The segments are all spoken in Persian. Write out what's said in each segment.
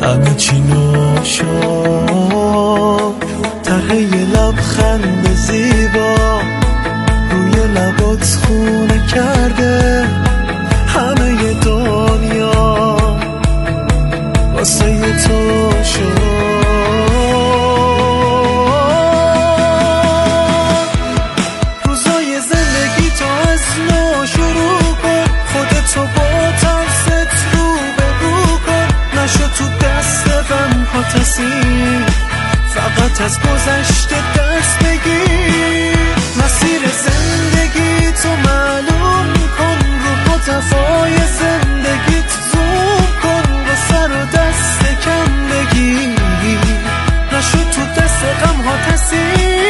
همه چی نو شد، طرح یه لبخند زیبا روی لبات خونه کرده، همه ی دنیا واسه تو شد. روزای زندگی تو از نو شروع کن، خودتو با ترست رو به رو کن، نشو تو دست غم ها تصیم، فقط از گذشته دست بگیر. مسیر زندگی تو معلوم کن، رو قطفای زندگیت زوم کن، و سر و دست کم بگیر، نشو تو دست غم ها تصیم.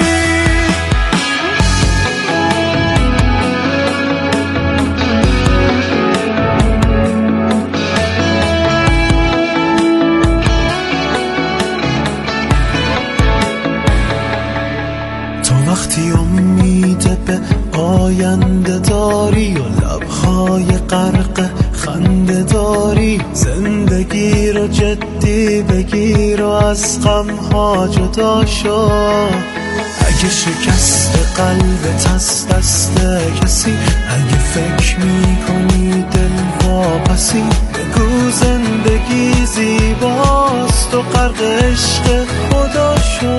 وقتی امید به آینده داری و لبهای غرق خنده داری، زندگی رو جدی بگیر و از غمها جدا شو. اگه شکست قلبت از دست کسی، اگه فکر میکنی دل واپسی، بگو زندگی زیباست و غرق عشق خدا شو.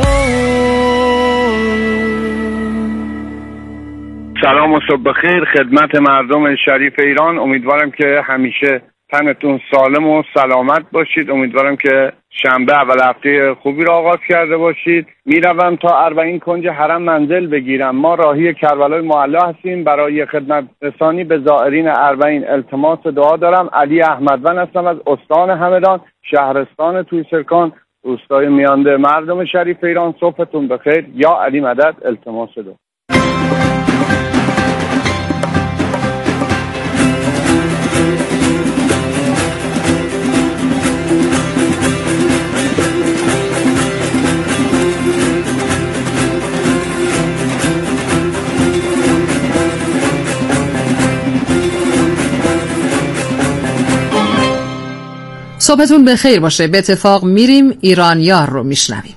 سلام و صبح بخیر خدمت مردم شریف ایران. امیدوارم که همیشه تنتون سالم و سلامت باشید. امیدوارم که شنبه اول هفته خوبی را آغاز کرده باشید. میروم تا اربعین کنج حرم منزل بگیرم. ما راهی کربلای معلی هستیم. برای خدمت رسانی به زائرین اربعین التماس دعا دارم. علی احمدون هستم از استان همدان، شهرستان تویسرکان، روستای میانده. مردم شریف ایران صبحتون بخیر. یا علی مدد. التماس دعا. صبحتون بخیر باشه. به اتفاق میریم ایرانیار رو میشنویم.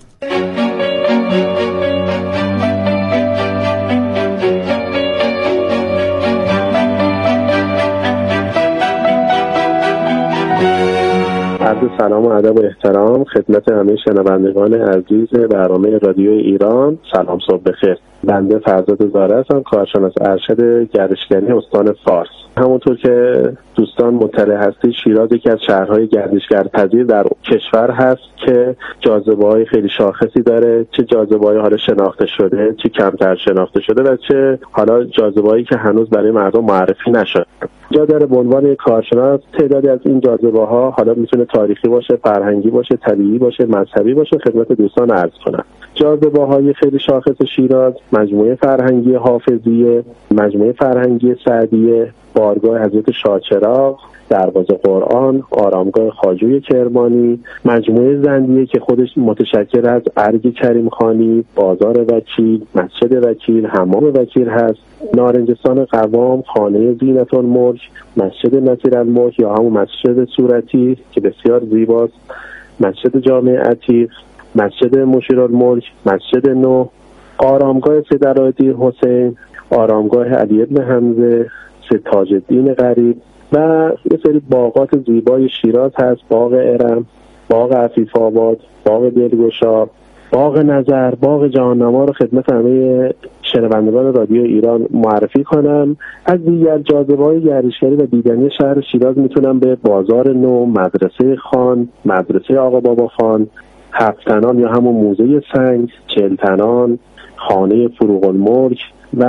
عرض سلام و ادب و احترام خدمت همه شنوندگان عزیز برنامه رادیو ایران. سلام، صبح بخیر. بنده فرزاد زاره هستم، کارشناس ارشد گردشگری استان فارس. همونطور که دوستان مطلع هستید، شیراز یکی از شهرهای گردشگرپذیر در کشور هست که جاذبه‌های خیلی شاخصی داره، چه جاذبه‌های حالا شناخته شده، چه کمتر شناخته شده و چه حالا جاذبه‌هایی که هنوز برای مردم معرفی نشده. جا داره به عنوان یک کارشناس تعدادی از این جاذبه‌ها، حالا میتونه تاریخی باشه، فرهنگی باشه، طبیعی باشه، مذهبی باشه، خدمت دوستان عرض کنم. جاذبه‌های خیلی شاخص شیراز: مجموعه فرهنگی حافظیه، مجموعه فرهنگی سعدیه، بارگاه حضرت شاهچراغ، دروازه قرآن، آرامگاه خواجوی کرمانی، مجموعه زندیه که خودش متشکل از ارگ کریم خانی، بازار وکیل، مسجد وکیل، حمام وکیل هست، نارنجستان قوام، خانه زینت الملک، مسجد نصیر الملک یا همون مسجد صورتی که بسیار زیباست، مسجد جامع عتیق، مسجد مشیرالملک، مسجد نو، آرامگاه سید علاءالدین حسین، آرامگاه علی ابن حمزه، سید تاج الدین غریب و یه سری باغات زیبای شیراز هست: باغ ارم، باغ عفیف آباد، باغ دلگشا، باغ نظر، باغ جهاننما رو خدمت همه شنوندگان رادیو ایران معرفی کنم. از دیگر جاذبه‌های گردشگری و دیدنی شهر شیراز میتونم به بازار نو، مدرسه خان، مدرسه آقا بابا خان، هفتنان یا همون موزه سنگ، چلتنان، خانه فروغ الملک و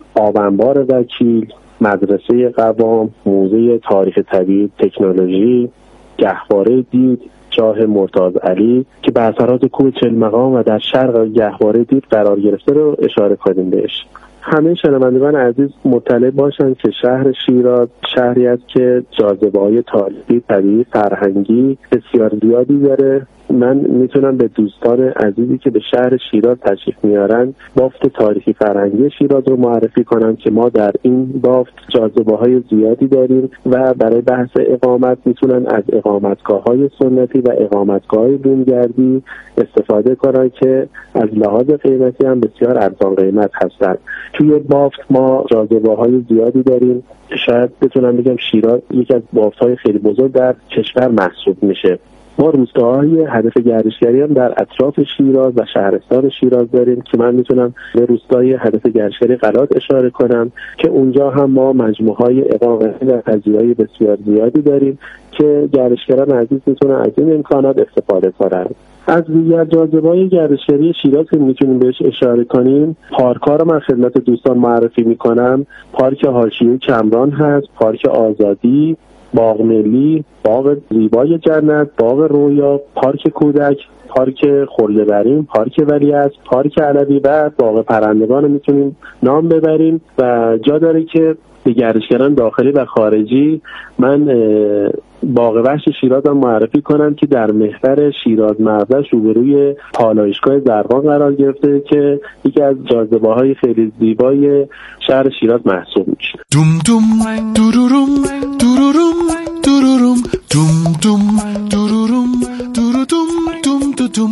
آبنبار وکیل، مدرسه قوام، موزه تاریخ طبیعی تکنولوژی، گهواره دید، چاه مرتاض علی که بر فراز کوه چلمقام و در شرق گهواره دید قرار گرفته رو اشاره کنیم بهش. همه شنوندگان عزیز مطلع باشند که شهر شیراز شهری است که جاذبه‌های تاریخی، طبیعی، فرهنگی بسیار زیادی داره من میتونم به دوستان عزیزی که به شهر شیراز تشریف میارن بافت تاریخی فرهنگی شیراز رو معرفی کنم که ما در این بافت جاذبه‌های زیادی داریم و برای بحث اقامت میتونن از اقامتگاه‌های سنتی و اقامتگاه‌های بومگردی استفاده کنن که از لحاظ قیمتی هم بسیار ارزان قیمت هستن. توی بافت ما جاذبه‌های زیادی داریم. شاید بتونم بگم شیراز یکی از بافت‌های خیلی بزرگ در کشور محسوب میشه. ما روستاهای هدف گردشگری هم در اطراف شیراز و شهرستان شیراز داریم که من میتونم به روستای هدف گردشگری قلات اشاره کنم که اونجا هم ما مجموعه‌های اقامتی و پذیرایی بسیار زیادی داریم که گردشگران عزیز میتونن از این امکانات استفاده کنند. از دیگر جاذبه‌های گردشگری شیراز که میتونیم بهش اشاره کنیم، پارک‌ها رو من خدمت دوستان معرفی میکنم. پارک حاشیه کمران هست، پارک آزادی، باغ ملی، باغ زیبای جنت، باغ رویا، پارک کودک، پارک خرده بریم، پارک ولیعصر، پارک علوی و باغ پرندگان میتونیم نام ببریم و جا داره که به گردشگران داخلی و خارجی من باغ وحش شیراز هم معرفی کنم که در محور شیراز مغزش روبروی پالایشگاه زرقان قرار گرفته که یکی از جاذبه‌های خیلی زیبای شهر شیراز محسوب میشه. دوم دوم دوروروم دوروروم دوروروم دوم دوم دوروروم دوروروم دوم دوم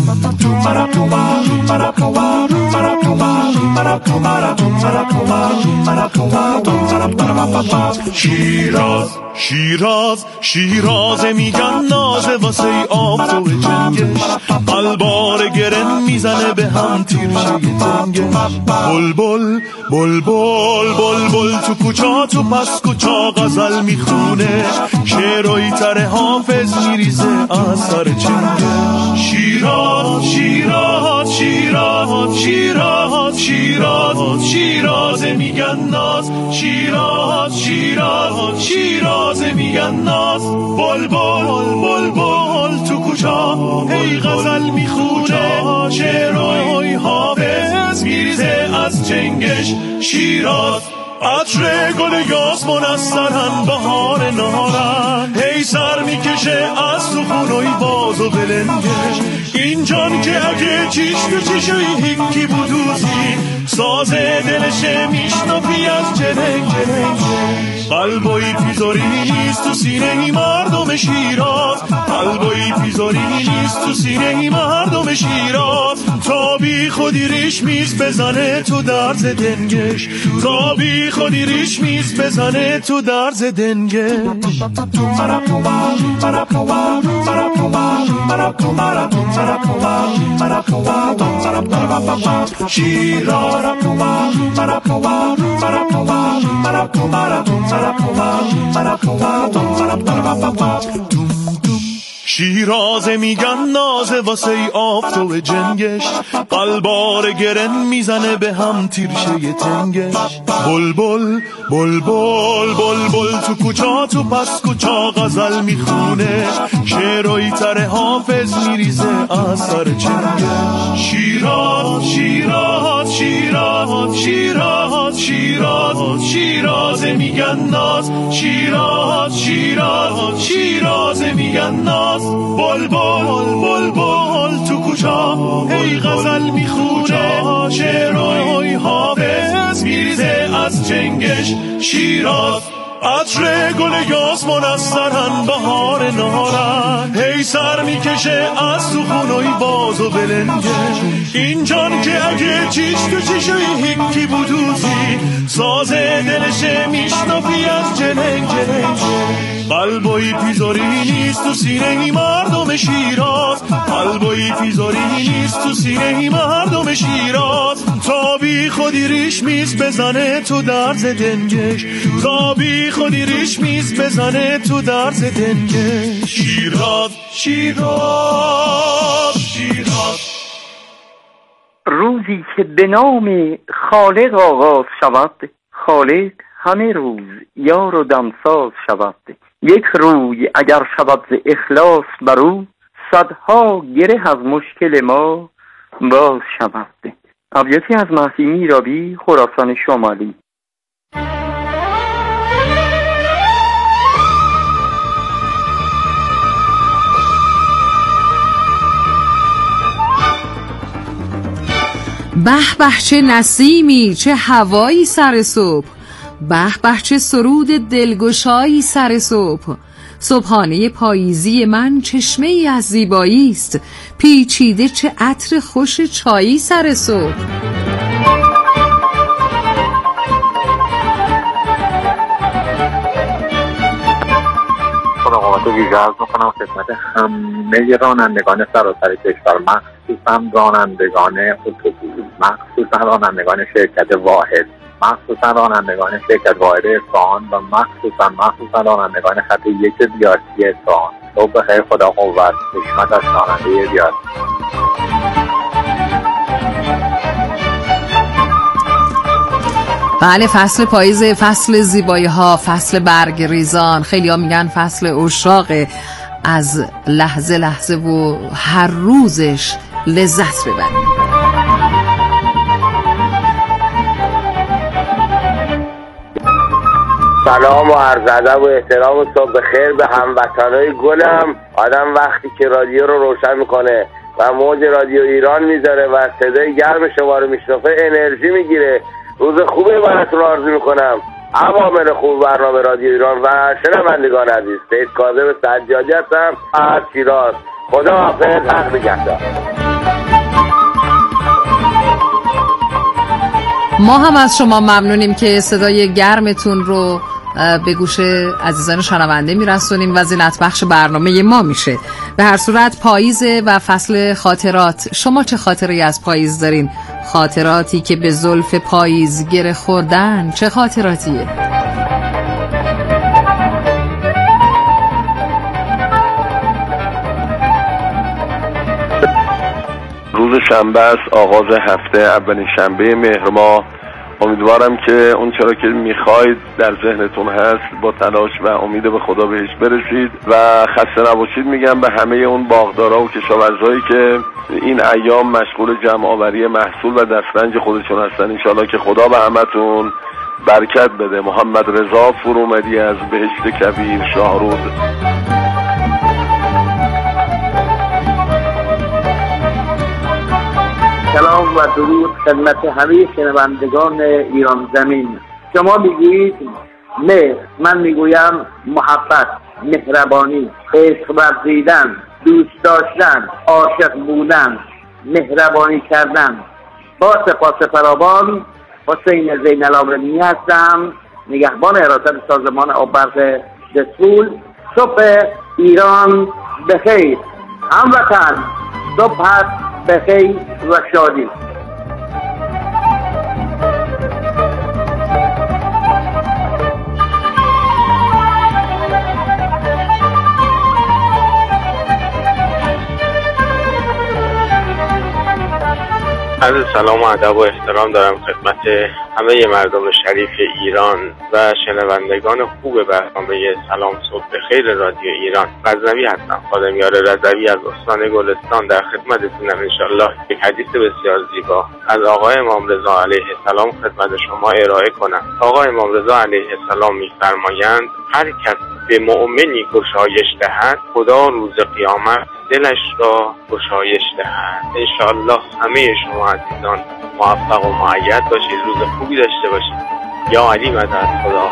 شیراز شیراز شیراز میگن نازه واسه آفتاب جنگش، قلبار گرن میزنه به هم تیرشه تنگش. بلبل بلبل بلبل تو کوچا تو پس کوچا غزل میخونه، شعرهای تر حافظ میریزه از سر چنگش. شیراز شیراز شیراز شیراز شیراز شیراز میگن ناز، شیراز شیراز شیراز میگن ناز. بلبل بلبل تو کوچا هی غزل میخونه، شعرهای حافظ میریزه از چنگش. شیراز عطر گل یاسمون از سرهن بهار نهارن، هی سر میکشه از تو خونوی باز و بلنگش. این جان که اگه چیش تو چیشوی هیکی بودوزی، ساز دلشه میشنفی از جنگ جنگ. قلبایی پیزاری نیست تو سینه ای مردم شیراز، قلبایی پیزاری نیست تو سینه ای مردم شیراز. تا بی خودی ریش میز بزنه تو درز دنگش، تا بی خودی ریش میز بزنه تو درز دنگش. شیراز میگن نازه واسه آفتاب جنگش، قلبار گرن میزنه به هم تیرشه تنگش. بلبل بلبل بلبل تو کوچا تو پس کوچا غزل میخونه، شعرهای تر حافظ میریزه از سر چنگش. شیراز شیراز شیراز شیراز شیراز شیراز میگن ناز، شیراز شیراز شیراز میگن ناز. بلبل بلبل تو کوچا هی غزل میخونه، شعرهای حافظ میریزه از چنگش. شیراز عطر گل یاسمون از سرهن بهار نهارن، هی سر میکشه از تو خونوی باز و بلنگش. این جان که اگه چیش تو چیشوی هیکی بودوزی، ساز دلشه میشنفی از جنگ جنگ. قلبایی پیزاری نیست تو سینه ای مردم شیراز، قلبایی پیزاری نیست تو سینه ای مردم شیراز. تا بی خودی ریش میز بزنه تو درز دنگش، تا بی خودی ریش میز بزنه تو درز دنگش. شیراز شیراز شیراز. روزی که به نام خالق آغاز شود، خالق همه روز یار و دمساز شود. یک روی اگر شود ز اخلاص برو، صدها گره از مشکل ما باز شود. ابیاتی از مهدی میرابی، خراسان شمالی. به به چه نسیمی، چه هوایی سر صبح، به به چه سرود دلگشایی سر صبح. صبحانه پاییزی من چشمه ای از زیبایی است، پیچیده چه عطر خوش چایی سر صبح. سلامات ویژه عرض می‌کنم خدمت همه رانندگان سراسر کشور، مخصوصا رانندگان اتوبوس، مخصوصا رانندگان شرکت واحد، مخصوصا رانندگان شرکت واحد اصفهان و مخصوصا رانندگان خط 1 بیارتی اصفهان. صبح بخیر، خدا قوت. حشمت از راننده بیارتی. بله، فصل پاییز، فصل زیبایی ها، فصل برگ ریزان. خیلی ها میگن فصل اشاقه، از لحظه لحظه و هر روزش لذت ببریم. سلام و عرض ادب و احترام و صبح بخیر به هموطنای گلم. آدم وقتی که رادیو رو روشن میکنه و موج رادیو ایران میذاره و صدای گرم شما رو میشنفه، انرژی میگیره. روز خوبی براتون آرزو میکنم. عوامل خوب برنامه رادیو ایران و شنوندگان عزیز. سید کاظم سجادی هستم از شیراز. خدا حافظ، حق نگهدار. ما هم از شما ممنونیم که صدای گرمتون رو به گوش عزیزان شنونده میرسونیم و زینت بخش برنامه ما میشه. به هر صورت پاییزه و فصل خاطرات. شما چه خاطری از پاییز دارین؟ خاطراتی که به زلف پاییز گره خوردن چه خاطراتیه؟ روز شنبه است، آغاز هفته، اولین شنبه مهر ماه. امیدوارم که اون چرا که میخواید در ذهنتون هست با تلاش و امید به خدا بهش برسید و خسته نباشید میگم به همه اون باغدارا و کشاورزایی که این ایام مشغول جمع آوری محصول و دسترنج خودشون هستن. انشالله که خدا به همتون برکت بده. محمد رضا فرومدی از بهشت کبیر، شاهرود. سلام و درود خدمت همه شنوندگان ایران زمین. شما میگویید مهر، من میگویم محبت، مهربانی، عشق ورزیدن، دوست داشتن، عاشق بودن، مهربانی کردن. با سپاس فراوان، حسین زین‌العابدینی هستم، نگهبان حراست سازمان آب برق دسفول. صبح ایران بخیر. هموطن صبح بخیر و شادی. عرض سلام و ادب و احترام دارم خدمت همه مردم شریف ایران و شنوندگان خوب برنامه سلام صبح بخیر رادیو ایران. غزنوی هستم، خادمیار رضوی از استان گلستان در خدمتتونم. انشالله یک حدیث بسیار زیبا از آقای امام رضا علیه السلام خدمت شما ارائه کنم. آقای امام رضا علیه السلام می‌فرمایند هر کس به مؤمنی گشایش دهد، خدا روز قیامت دلش را گشایش دهد. انشالله همه شما عزیزان موفق و مؤید باشید، روز خوبی داشته باشید. یا علی مدد. خدا.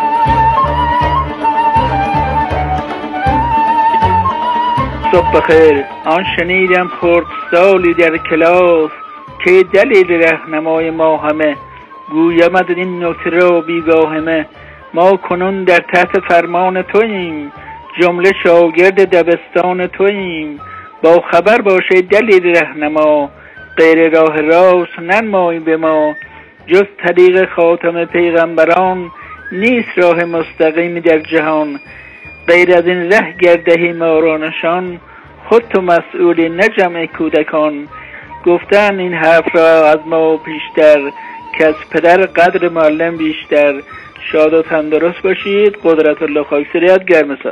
صبح بخیر. آن شنیدم خرد سالی در کلاس که دلیل رهنمای ما همه، گویمد این نکته را بیگاهمه. ما کنون در تحت فرمان توییم، جمله شاگرد دبستان توییم. با خبر باشه دلیل رهنما، غیر راه راست ننمایی به ما. جز طریق خاتم پیغمبران، نیست راه مستقیم در جهان. غیر از این ره گردهی ما را نشان، خود تو مسئولی نه جمع کودکان. گفتن این حرف را از ما پیشتر، که از پدر قدر معلم بیشتر. شاد و تندرست باشید. قدرت الله خاکسریت گرمسار.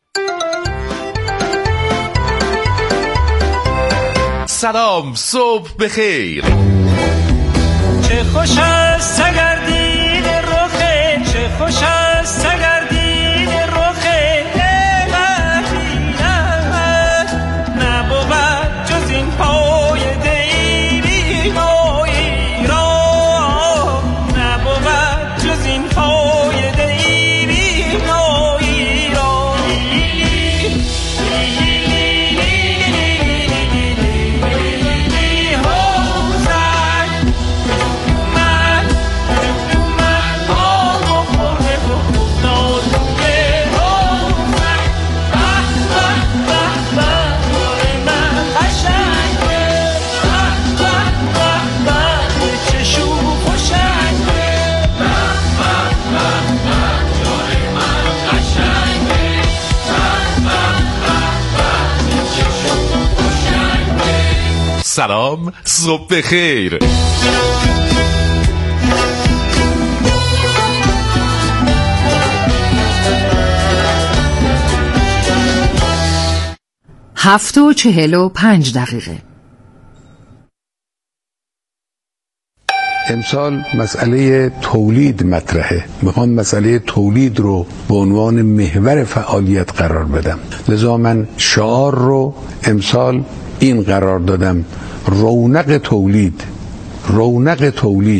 سلام صبح بخیر. چه خوش است سگردین رخه، چه خوش است سگردین رخه. مدینه نبود جز این پای دیری ما ایران. سلام صبح بخیر. هفت و 45 دقیقه. امسال مسئله تولید مطرحه. میخوام مسئله تولید رو به عنوان محور فعالیت قرار بدم. لذا من شعار رو امسال این قرار دادم: رونق تولید. رونق تولید.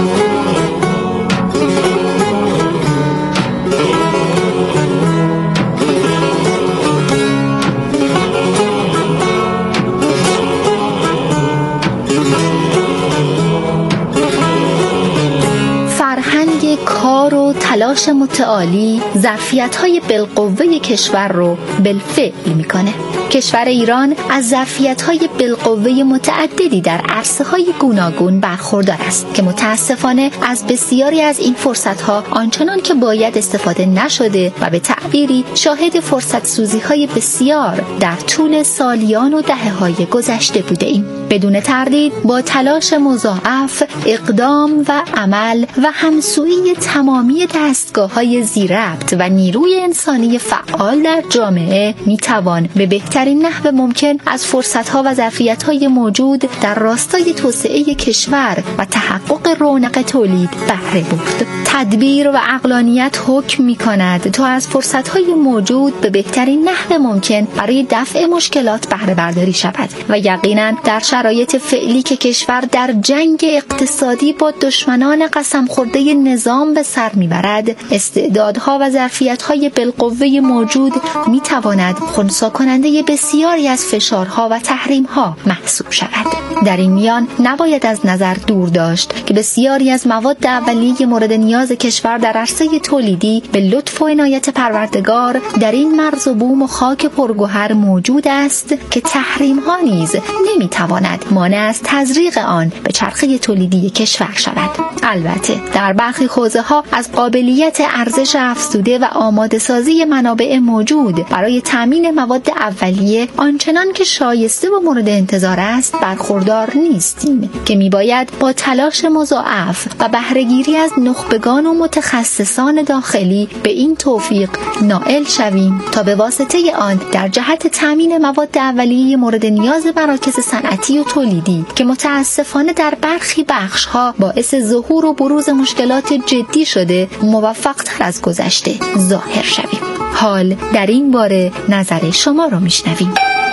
کار و تلاش متعالی ظرفیت‌های بالقوه کشور رو بالفعل میکنه. کشور ایران از ظرفیت‌های بالقوه متعددی در عرصه‌های گوناگون برخوردار است که متاسفانه از بسیاری از این فرصت‌ها آنچنان که باید استفاده نشده و به تعبیری شاهد فرصت سوزی‌های بسیار در طول سالیان و دهه‌های گذشته بوده‌ایم. بدون تردید با تلاش مضاعف، اقدام و عمل و همسویی تمامی دستگاه‌های ذی‌ربط و نیروی انسانی فعال در جامعه میتوان به بهترین نحو ممکن از فرصت‌ها و ظرفیت‌های موجود در راستای توسعه کشور و تحقق رونق تولید بهره برد. تدبیر و عقلانیت حکم می‌کند تا از فرصت‌های موجود به بهترین نحو ممکن برای دفع مشکلات بهره برداری شود و یقیناً در شرایط فعلی که کشور در جنگ اقتصادی با دشمنان قسم خورده نظام به سر میبرد، استعدادها و ظرفیت‌های بالقوه موجود میتواند خنثی کننده بسیاری از فشارها و تحریم‌ها محسوب شود. در این میان نباید از نظر دور داشت که بسیاری از مواد اولیه مورد نیاز کشور در عرصه تولیدی به لطف و عنایت پروردگار در این مرز و بوم و خاک پرگوهر موجود است که تحریم‌ها نیز نمیتواند مانع از تزریق آن به چرخه تولیدی کشور شود. البته در برخی حوزه‌ها از قابلیت ارزش افزوده و آماده سازی منابع موجود برای تامین مواد اولیه آنچنان که شایسته و مورد انتظار است برخوردار نیستیم که میباید با تلاش مضاعف و بهره‌گیری از نخبگان و متخصصان داخلی به این توفیق نائل شویم تا به واسطه آن در جهت تامین مواد اولیه مورد نیاز مراکز صنعتی و تولیدی که متاسفانه در برخی بخش‌ها باعث ظهور و بروز مشکلات جدی شده موفق‌تر از گذشته ظاهر شویم. حال در این باره نظر شما رو میشنویم.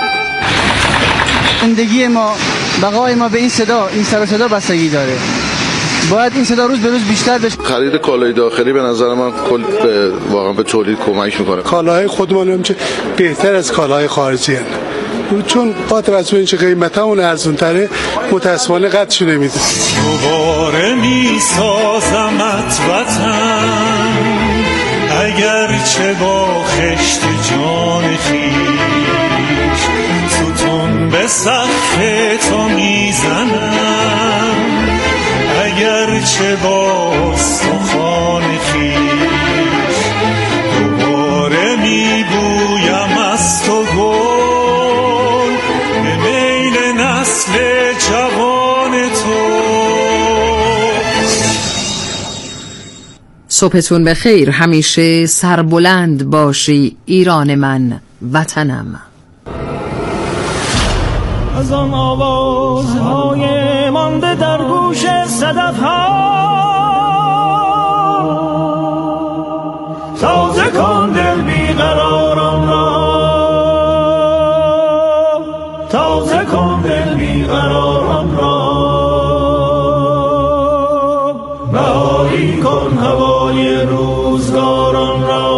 زندگی ما، بقای ما به این صدا، این سر و صدا بستگی داره. باید این صدا روز به روز بیشتر بشه. خرید کالای داخلی به نظر من واقعا به تولید کمک میکنه. کالاهای خودمان هم بهتر از کالاهای خارجی هستند. چون با توجه اینکه قیمتمون ارزان‌تره متأسفانه قدرشو نمیده. دوباره میسازمت وطن اگرچه با خشت جان خویش ستون به سقف تو میزنم اگرچه با استخوان خویش دوباره میبویم از تو گل به میل نسل جوان تو. صبحتون بخیر. همیشه سربلند باشی ایران من وطنم. از آن آوازهای مانده در گوش صدف‌ها تازه کن دل بیقراران را، تازه کن دل بیقراران را، بهاری کن هوای روزگاران را.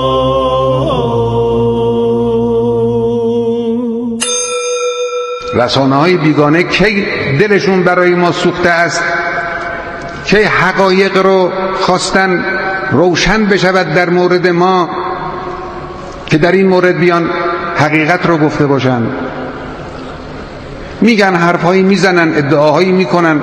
رسانه‌های بیگانه کی دلشون برای ما سوخته است، کی حقایق رو خواستن روشن بشود در مورد ما که در این مورد بیان حقیقت رو گفته باشن. میگن حرفهایی میزنن، ادعاهایی میکنن.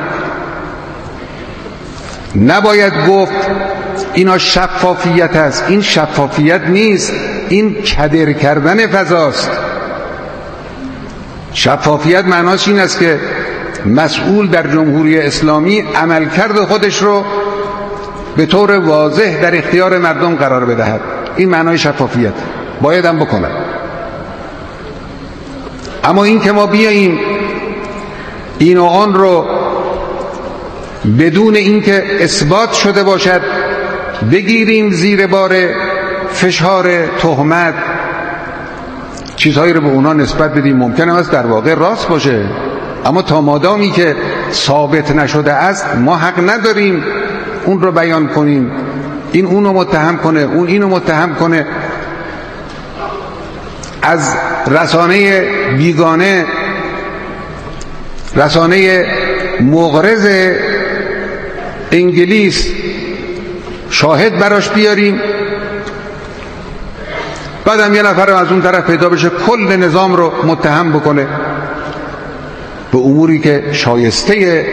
نباید گفت اینا شفافیت است. این شفافیت نیست، این کدر کردن فضاست. شفافیت معناش این است که مسئول در جمهوری اسلامی عملکرد خودش رو به طور واضح در اختیار مردم قرار بدهد. این معنای شفافیت باید هم بکنه. اما این که ما بیاییم این و آن رو بدون اینکه اثبات شده باشد بگیریم زیر بار فشار تهمت، چیزهایی رو به اونا نسبت بدیم، ممکنه است در واقع راست باشه، اما تا مادامی که ثابت نشده است ما حق نداریم اون رو بیان کنیم. این اونو متهم کنه، اون اینو متهم کنه. از رسانه بیگانه، رسانه مغرض انگلیس شاهد براش بیاریم، بعدم یه نفر از اون طرف پیدا بشه کل نظام رو متهم بکنه به اموری که شایسته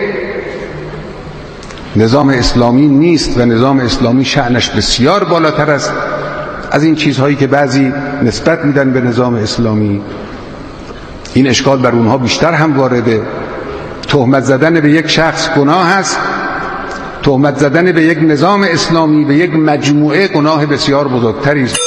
نظام اسلامی نیست و نظام اسلامی شأنش بسیار بالاتر است از این چیزهایی که بعضی نسبت میدن به نظام اسلامی. این اشکال بر اونها بیشتر هم وارده. تهمت زدن به یک شخص گناه است، تهمت زدن به یک نظام اسلامی، به یک مجموعه، گناه بسیار بزرگتری است.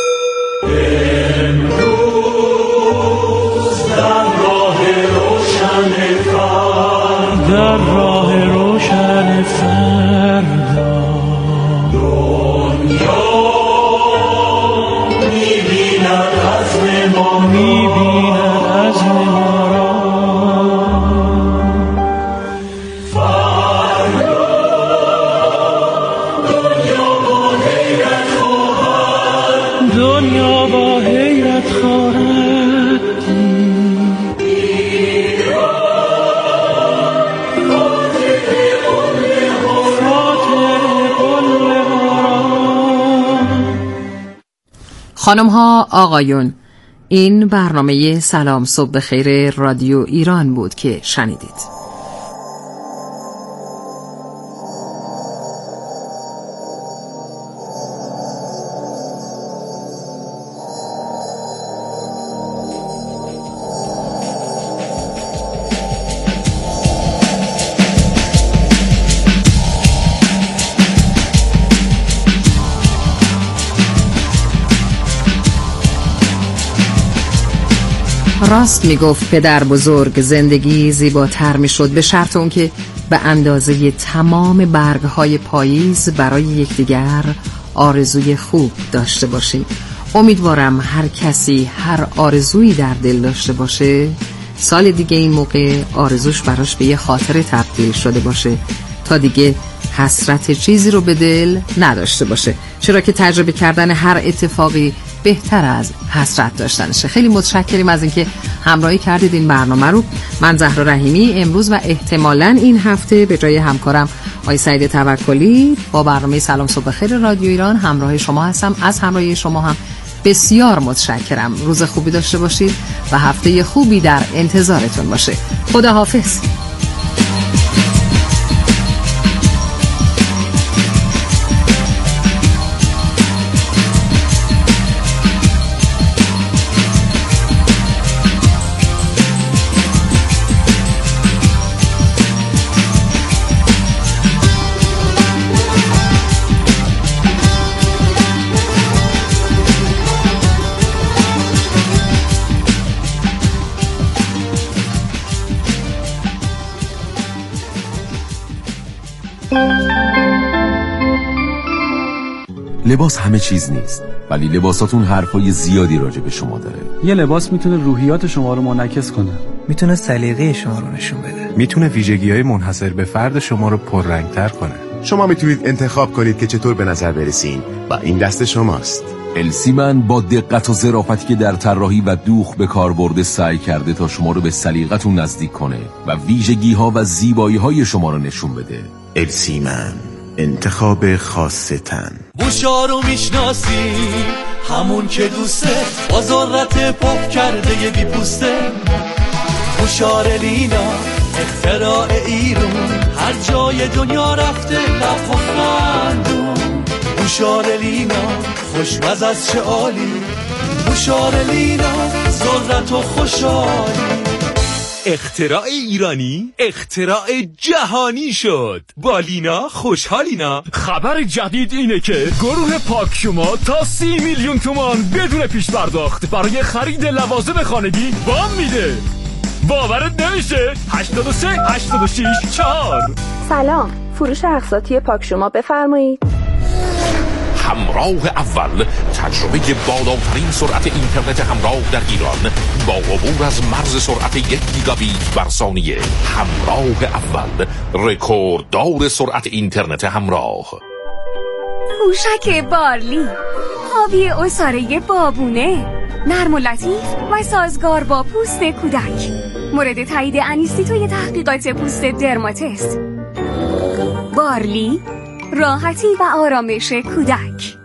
در راه روشن فردا دنیا می‌بیند عزم ما، می‌بیند عزم ما را. فردا دنیا با حیرت خواهد، دنیا با حیرت خواهد. خانم ها، آقایون، این برنامه سلام صبح بخیر رادیو ایران بود که شنیدید. راست میگفت پدر بزرگ، زندگی زیباتر میشد به شرط اون که به اندازه تمام برگهای پاییز برای یکدیگر آرزوی خوب داشته باشیم. امیدوارم هر کسی هر آرزویی در دل داشته باشه سال دیگه این موقع آرزوش براش به یه خاطره تبدیل شده باشه تا دیگه حسرت چیزی رو به دل نداشته باشه، چرا که تجربه کردن هر اتفاقی بهتر از حسرت داشتنشه. خیلی متشکریم از اینکه همراهی کردید این برنامه رو. من زهرا رحیمی امروز و احتمالاً این هفته به جای همکارم آقای سعید توکلی با برنامه سلام صبح خیر رادیو ایران همراه شما هستم. از همراهی شما هم بسیار متشکرم. روز خوبی داشته باشید و هفته خوبی در انتظارتون باشه. خداحافظ. لباس همه چیز نیست، ولی لباساتون حرفای زیادی راجع به شما داره. یه لباس میتونه روحیات شما رو منعکس کنه، میتونه سلیقه شما رو نشون بده، میتونه ویژگی‌های منحصر به فرد شما رو پررنگ‌تر کنه. شما میتونید انتخاب کنید که چطور به نظر برسین و این دست شماست. السیمن با دقت و ظرافتی که در طراحی و دوخ به کار برده سعی کرده تا شما رو به سلیقتون نزدیک کنه و ویژگی‌ها و زیبایی‌های شما رو نشون بده. السیمن، انتخاب خاص تن. بوشا رو میشناسی، همون که دوسته، با ذرت پاک کرده یه بی پوسته. بوشار لینا اختراع ایرون، هر جای دنیا رفته لب و خندون. بوشار لینا خوشمزه از چه عالی، بوشار لینا ذرت و خوشحالی. اختراع ایرانی اختراع جهانی شد. با لینا خوشحالینا. خبر جدید اینه که گروه پاکشما تا 30 میلیون تومان بدون پیش پرداخت برای خرید لوازم خانگی وام میده. باورت نمیشه. 83 86 4. سلام، فروش اقساطی پاکشما بفرمایید. همراه اول، تجربه بالاترین سرعت اینترنت همراه در ایران با عبور از مرز سرعت 1 گیگابیت بر ثانیه. همراه اول، رکورددار سرعت اینترنت همراه. پوشک بارلی، حاوی عصاره بابونه، نرم و لطیف و سازگار با پوست کودک. مورد تایید انیستیتوی تحقیقات پوست درماتست. بارلی، راحتی و آرامش کودک.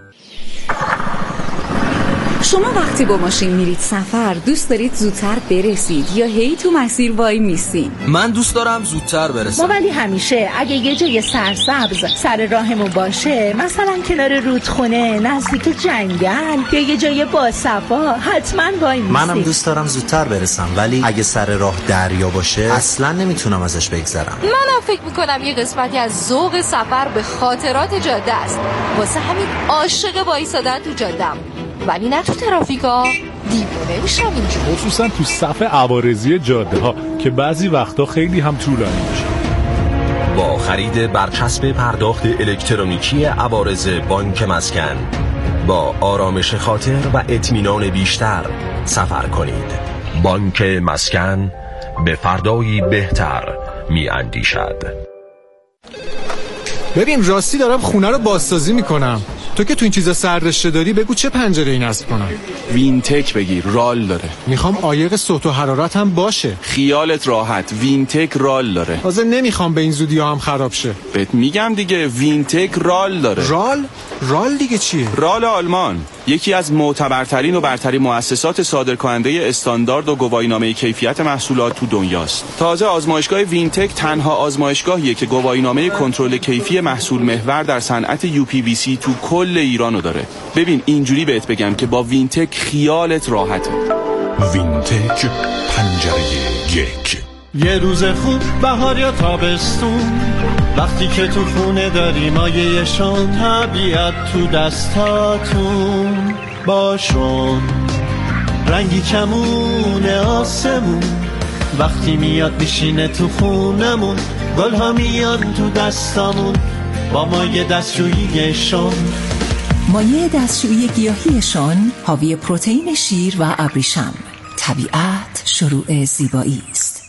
شما وقتی با ماشین میرید سفر دوست دارید زودتر برسید یا هی تو مسیر وای میسین؟ من دوست دارم زودتر برسم. ما ولی همیشه اگه یه جای سرسبز سر راهمون باشه، مثلا کنار رودخونه، نزدیک جنگل یا یه جای باصفا، حتما وای میسیم. منم دوست دارم زودتر برسم، ولی اگه سر راه دریا باشه اصلا نمیتونم ازش بگذرم. منم فکر میکنم یه قسمتی از ذوق سفر به خاطرات جاده است. واسه همین عاشق وایسادن تو جاده‌ام، ولی نه تو ترافیکا. دیوونه میشم اینجوری، خصوصا تو صف عوارضی جاده ها که بعضی وقتا خیلی هم طولانی میشه. با خرید برچسب پرداخت الکترونیکی عوارض بانک مسکن با آرامش خاطر و اطمینان بیشتر سفر کنید. بانک مسکن به فردایی بهتر می اندیشد. ببین راستی دارم خونه رو بازسازی میکنم. تو که تو این چیزا سررشته داری بگو چه پنجره‌ای نصب کنم. وینتک بگیر، رال داره. میخوام عایق صوت و حرارت هم باشه. خیالت راحت، وینتک رال داره. تازه نمیخوام به این زودی هم خراب شه. بهت میگم دیگه، وینتک رال داره. رال دیگه چیه؟ رال آلمان، یکی از معتبرترین و برترین مؤسسات صادرکننده استاندارد و گواهینامه کیفیت محصولات تو دنیاست. تازه آزمایشگاه وینتک تنها آزمایشگاهیه که گواهینامه کنترل کیفی محصول محور در صنعت UPVC تو کل ایرانو داره. ببین اینجوری بهت بگم که با وینتک خیالت راحته. وینتک پنجره 1. یه روز خوب بهار یا تابستون، وقتی که تو خونه داری مایه‌شون، طبیعت تو دستاتون باشون، رنگی کمون آسمون، وقتی میاد میشینه تو خونمون، گل‌ها میان تو دستامون با مایه دستشوییشون. مایه دستشویی گیاهیشان حاوی پروتئین شیر و ابریشم. طبیعت شروع زیبایی است.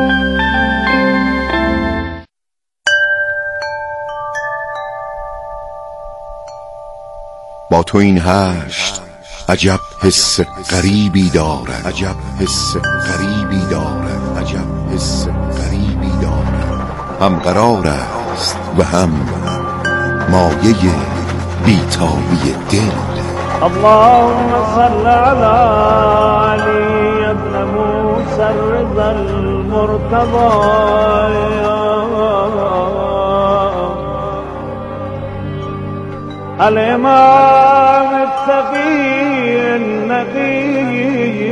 با تو این هشت عجب حس غریبی دارد، عجب حس غریبی دارد، عجب حس غریبی دارد. هم قرار است و هم مایه بیتابی دل. اللهم صل على علي ابن موسى الرضا المرتضى الإمام التقي النقي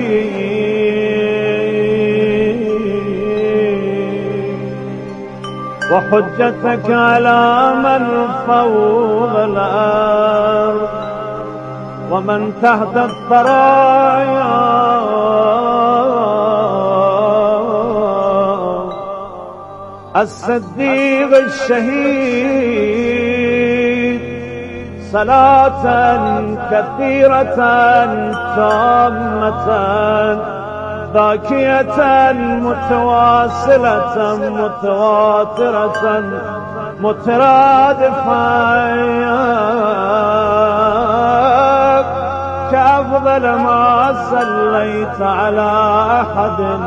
وحجتك على من فوق الأرض ومن تحت الثرايا الصديق الشهيد صلاة كثيرة تامة ذاكية متواصلة متواترة مترادفة كأفضل ما صليت على أحد